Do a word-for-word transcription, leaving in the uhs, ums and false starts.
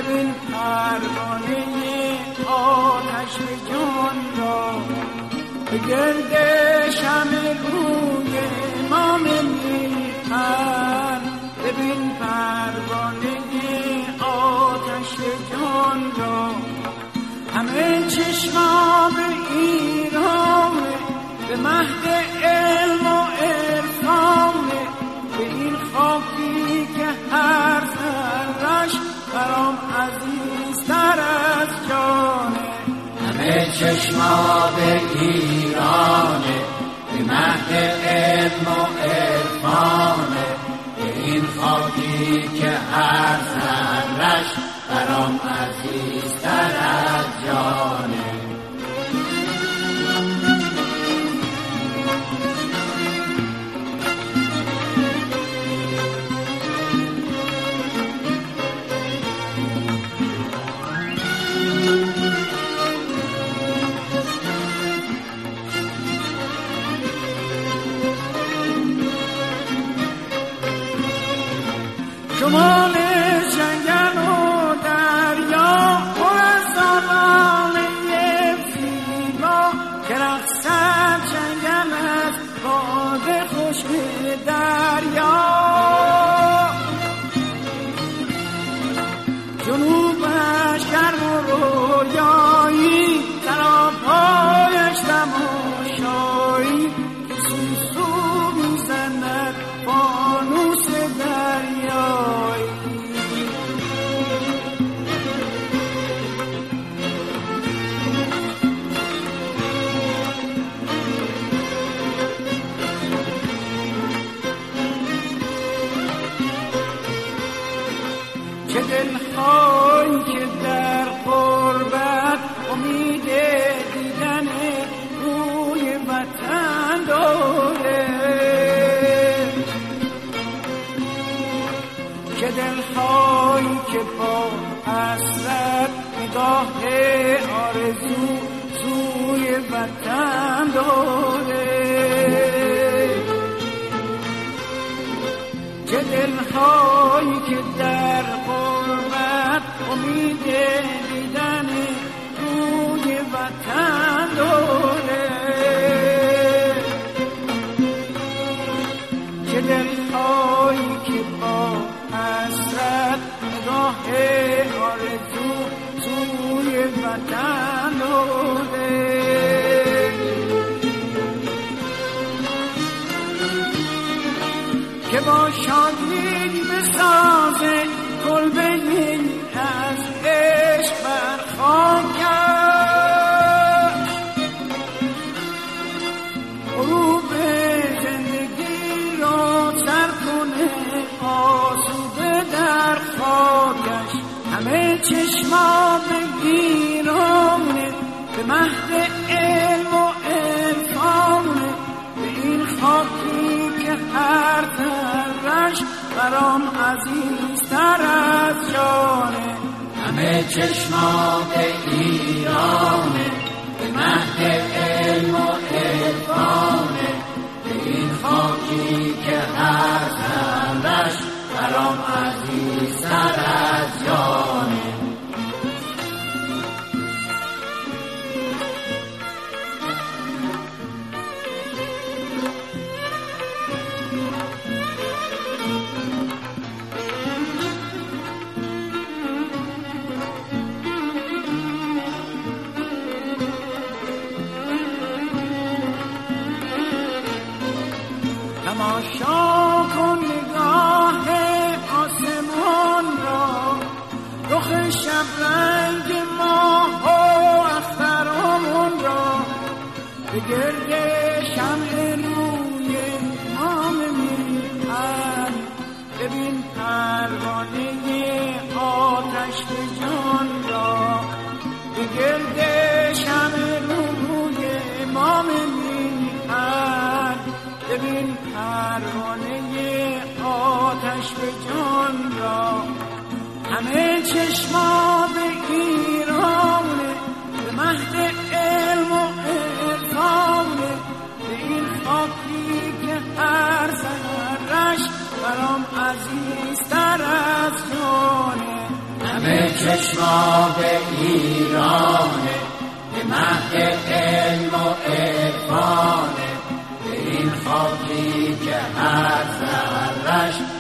ببین پروانه آتش به جان را، به گرد شمع روی امام میپر. ببین پروانه آتش جان را، همه چشما به ایرانه، به مهد علم و عرفانه، به این خاکی که هر ذره‌اش برام عزیزتر از جانه. همه چشما به ایرانه، به مهد علم و عرفانه، به این خاکی که هر ذره‌اش برام عزیزتر از جانه. شمال جنگل و دریا پر از آواره زیبا، که رقصد جنگل از باد خشک دریا. جنوبش گرم و رویایی، سراپایش تماشایی، که سوسو میزند فانوس دریایی. چه دلهایی که در غربت امید دیدن روی وطن داره، چه دلهایی که با حسرت نگاه آرزو سوی وطن داره، چه دلهایی که در غربت امید دیدن روی وطن داره، چه دلهایی که با حسرت نگاه آرزو سوی وطن داره. که با شادی بسازه کلبه از عشق برخواهد غروب زندگی را سر کنه آسوده در خاکش. همه چشما به ایرانه، به مهد علم و عرفانه، به این خاکی که هر ذره‌اش برام عزیزتر از جانه. همه چشما به ایرانه، به مهد علم و عرفانه، به این خاکی که هر ذره‌اش برام عزیزتر از جانه. تماشا کن نگاه آسمان را، رخ شبرنگ ماه و اختران را، به گرد شمع روی امام میهن. ببین پروانه آتش به جان را، به گرد شمع روی امام میهن. ببین پروانه آتش به جان را، همه چشما به ایرانه، به مهد علم و عرفانه، به این خاکی که هر ذره‌اش برام عزیزتر از جانه. همه چشماب ایرانه، به مهد علم و عرفانه، به این خاکی که هر ذره‌اش